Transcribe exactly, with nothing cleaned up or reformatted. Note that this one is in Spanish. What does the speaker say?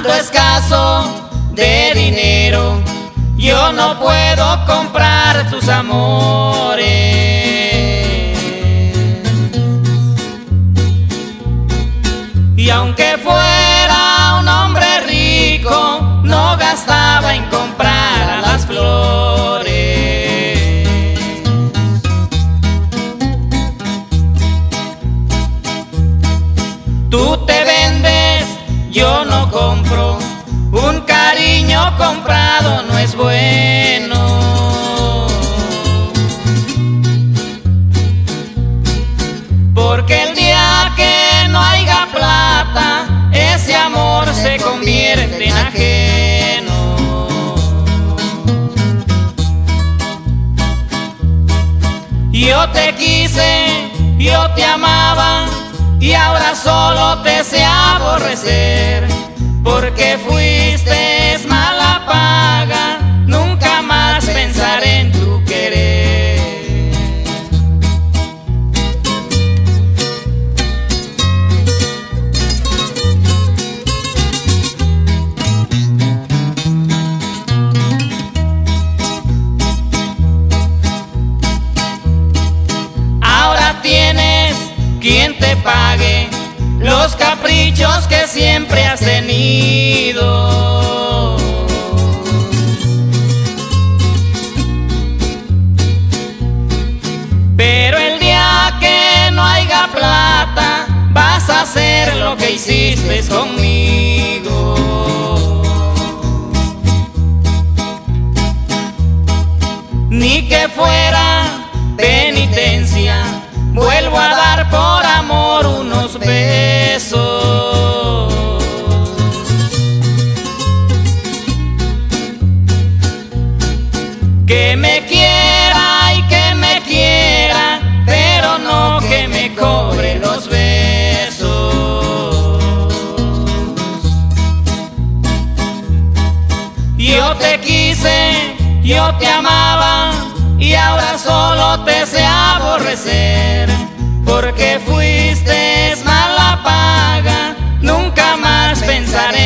ando escaso de dinero, yo no puedo comprar tus amores. Y aunque fuera un hombre rico, no gastaba en comprar a las flores. Tú te vendes, yo no compro, un cariño comprado no es bueno. Porque el día que no haya plata, ese amor se convierte en ajeno. Yo te quise, yo te amaba, y ahora solo te sé aborrecer, porque fuiste mala paga, nunca más pensaré en tu querer. Ahora tienes quien te pague los caprichos que siempre has tenido. Pero el día que no haya plata, vas a hacer lo que hiciste conmigo. Ni que fuera penitencia, vuelvo a dar por amor unos besos. Que me quiera y que me quiera, pero no que me cobre los besos. Yo te quise, yo te amaba, y ahora solo te sé aborrecer, porque fuiste mala paga, nunca más pensaré